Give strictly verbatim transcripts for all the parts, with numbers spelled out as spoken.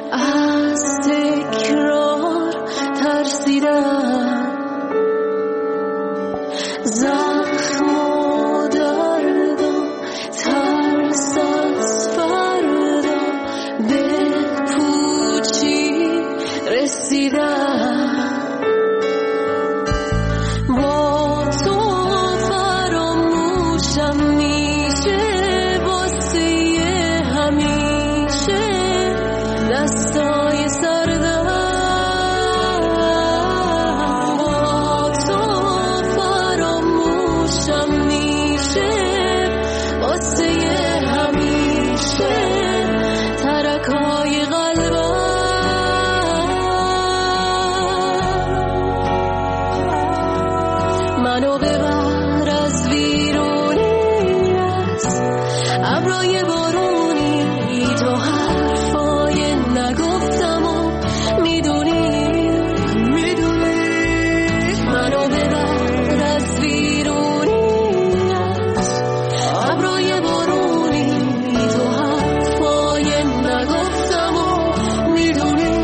از تکرار ترسیدم، زخم و دردم، ترس از فردا به پوچی رسیدم. با تو فراموشم میشه واسه همیشه، دستای سردم. با تو فراموشم میشه واسه همیشه، ترکای قلبم. منو ببر از ویرونی، از ابرای بارونی، تو حرفای نگفتم و میدونی میدونی. منو ببر از ویرونی، از ابرای بارونی، تو حرفای نگفتم و میدونی.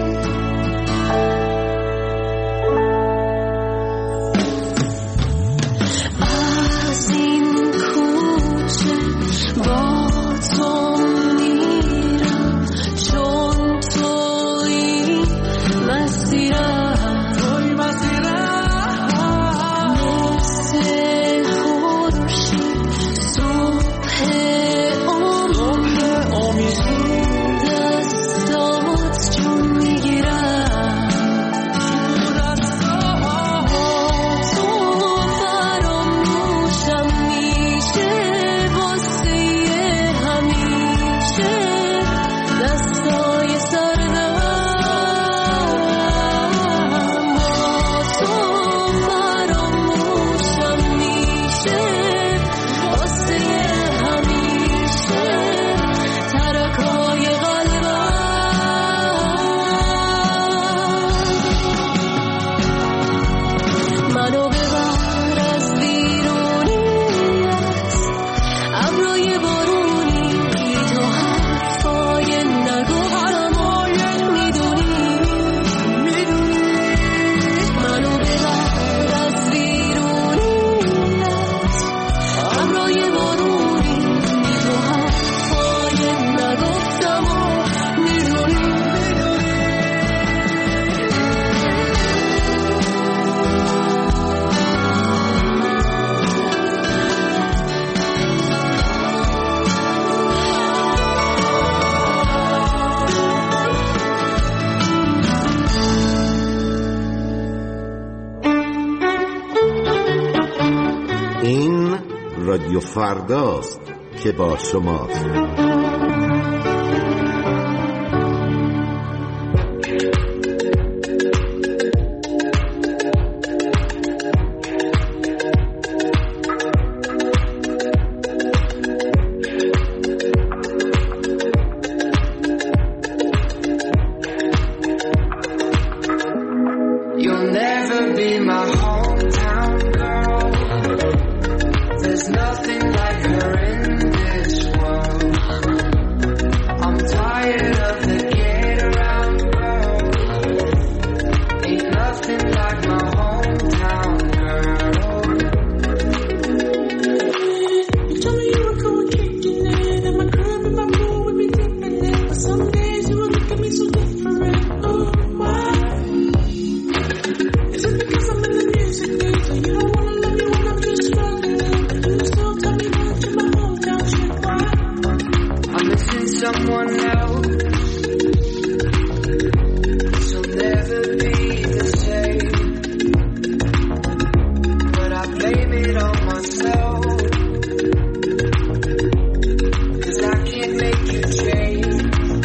از این کوچه با تو میرم، چون توی مسیرم، توی مسیرم. مثل خورشید صبح امید، دستات جون میگیرم. تو فراموشم میشه واسه همیشه، دستای سردم. با تو فراموشم میشه واسه همیشه، ترکای قلبم. منو ببر از بیرونی، از ابرای بارونی، تو حرفای نگفتم و میدونی میدونی. منو ببر از بیرونی، از ابرای بارونی، تو حرفای نگفتم و میدونی میدونی. این رادیو فرداست که با شماست. You'll never be my hometown girl. There's nothing like her in this world. I'm tired of the get around world. Ain't nothing like my hometown girl. You told me you were going kicking it, and my crib and my pool would be dipping it. But some days you would look at me so different. Oh, why? Is it because I'm in the music biz, and you don't wanna let me when I'm just struggling? But you still tell me that you're my hometown chick. Why? I'm missing someone else. She'll never be the same. But I blame it on myself. 'Cause I can't make you change.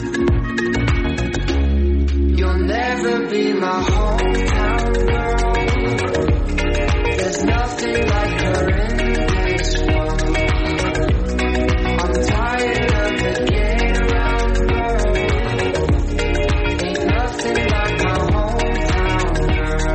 You'll never be my hometown girl. There's nothing like her in this world. I'm tired of the get around world. Ain't nothing like my hometown girl.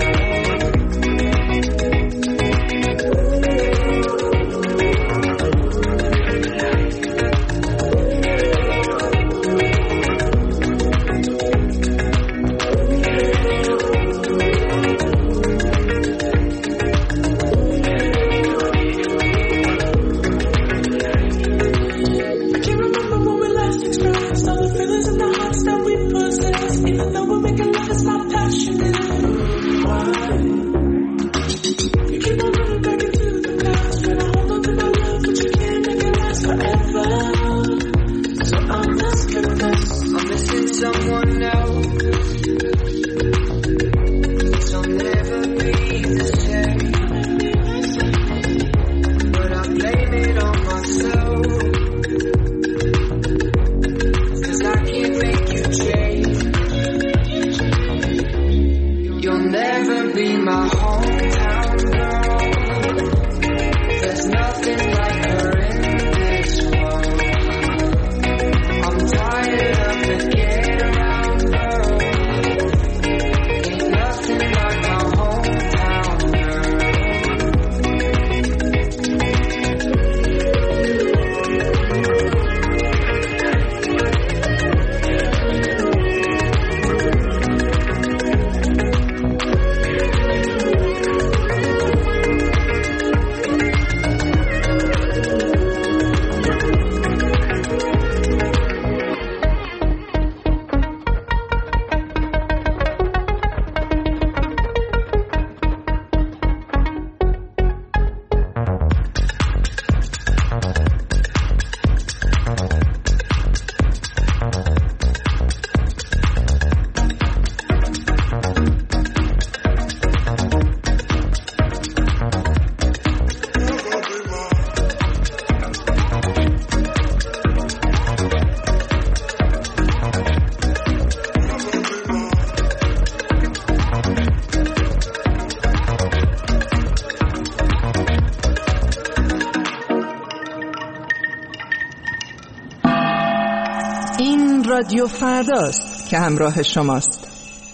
رادیو فرداست که همراه شماست.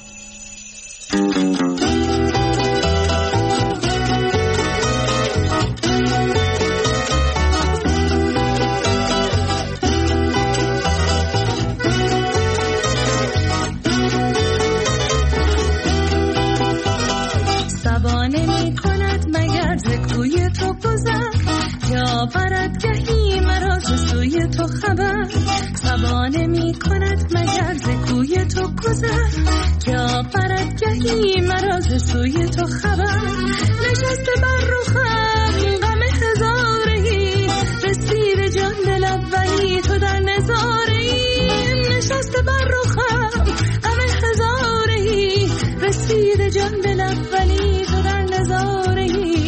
سبانه می کند مگر ز کوی تو گذر، یا برد گهی مرا ز سوی تو خبر. سبانه می کند مگر ز کوی تو گذر، یا برد گهی مرا ز سوی تو خبر. نشسته بر رخم غم هزارهی، رسید جان دل اولی تو در نظارهی. نشسته بر رخم غم هزارهی، رسید جان دل اولی تو در نظارهی.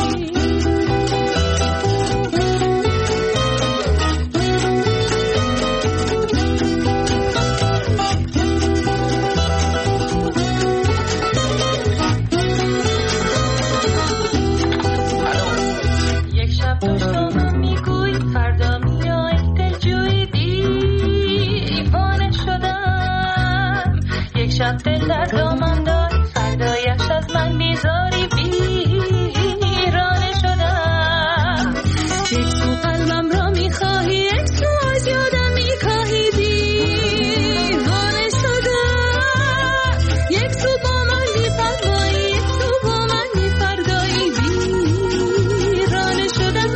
دل در دامن داری، فردایش از من بیزاری، ویرانه شدم. یک سو قلبم را میخواهی، یک سو از یادم میکاهی، دیوانه شدم. یک سو با من میفرمایی، یک سو با من میفردایی، ویرانه شدم.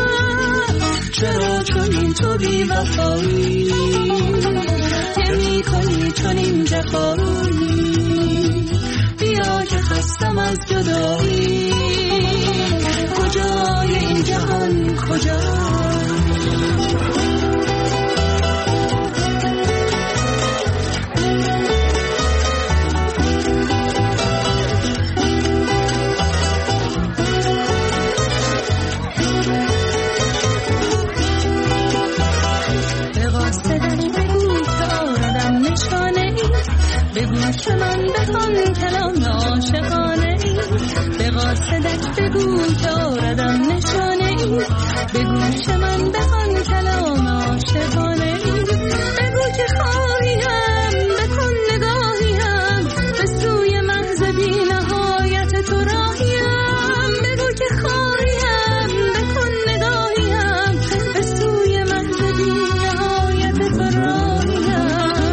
چرا چنین تو بی وفایی که میکنی چنین جفایی؟ بیا که خستم از جدایی، کجای این جهان کجا؟ بگو که من بخوان کلام عاشقانه ای، به قاصدک بگو که آردم نشانه ای. بگو که من بخوان کلام عاشقانه ای، بگو که خواهیم بکن نگاهیم، به سوی محض بی نهایت تو راهیم. بگو که خواهیم بکن نگاهیم، به سوی محض بی نهایت تو راهیم.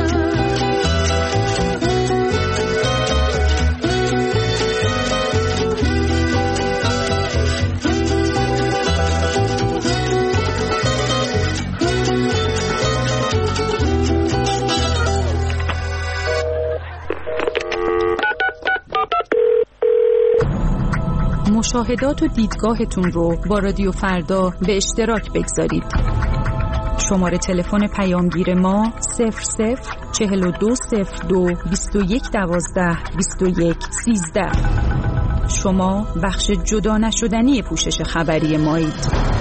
مشاهدات و دیدگاهتون رو با رادیو فردا به اشتراک بگذارید. شماره تلفن پیامگیر ما صفر صفر چهل و دو صفر دو بیست و یک دوازده بیست و یک سیزده. شما بخش جدا نشدنی پوشش خبری مایید.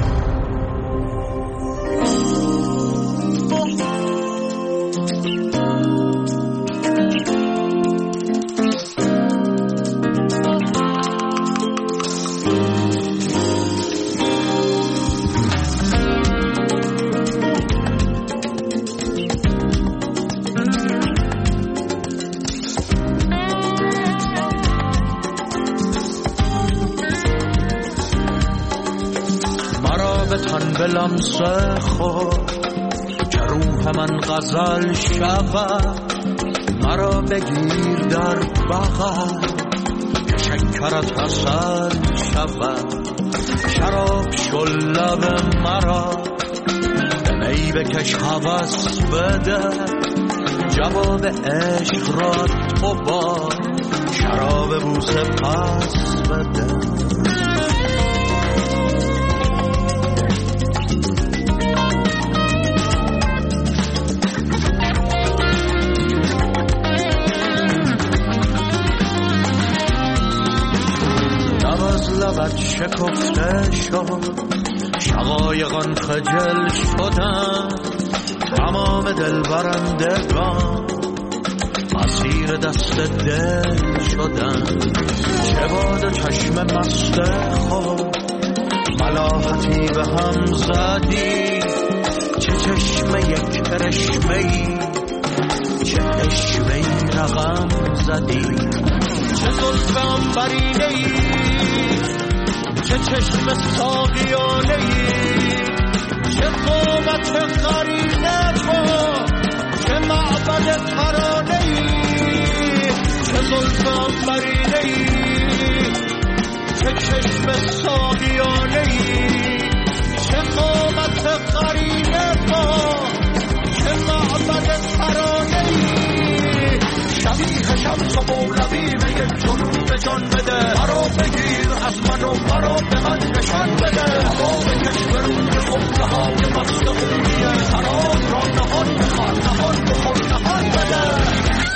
لمسه خود که روح من غزل شود، مرا بگیر در بغل که شکرت حسن شود. شراب شل لب مرا به می بکش هوس بده، جواب عشق را تو با شراب بوسه پس بده. لبت شکفته شد، شقایقان خجل شدن، تمام دل برندگان اسیر دست دل شدن. چه باد چشم مست خود ملاحتی به هم زدی، چه چشم یک کرشمه‌ای چه اشوهی رقم زدی، چه زلف عنبرینه ای، چه چشم ساقیانه ای، چه قامت قرینه تو، چه معبد ترانه ای، چه زلف عنبرینه ای، چه چشم ساقیانه ای، چه قامت قرینه تو، چه معبد ترانه ای. شبیه شمس و مولوی میگه جنون به جان بده، مرا بگیر از من و مرا به من نشان بده. هوا بکش به روی خمره های مست خونیه، شراب را نهان بخور نهان بخور نهان بده.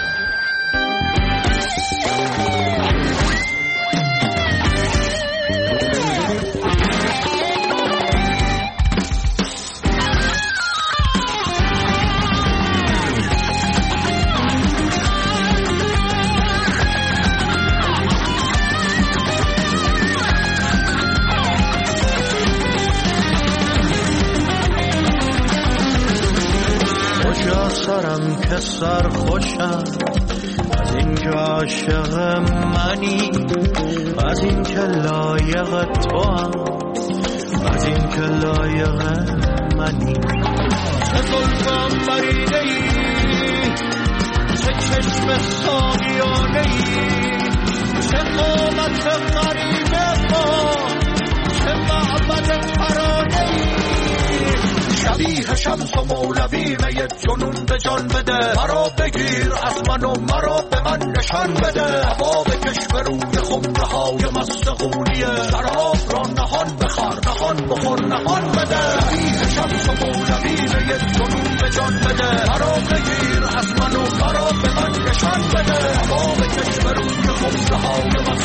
سرم که سر خوشم از این که عاشق منی، از این که لایق تو هم، از این که لایق منی. چه زلف عنبرینه ای، چه چشم ساقیانه ای، چه قامت قرینه تو، چه معبد ترانه ای. شبیه شمس و مولوی میه جنون به جان بده، مرا بگیر از من و مرا به من نشان بده. هوا بکش به روی خمره های مست خونیه، شراب را نهان بخور نهان بخور نهان بده. شبیه شمس و مولوی میه جنون به جان بده، مرا بگیر از من و مرا به من نشان بده. هوا بکش به روی خمره های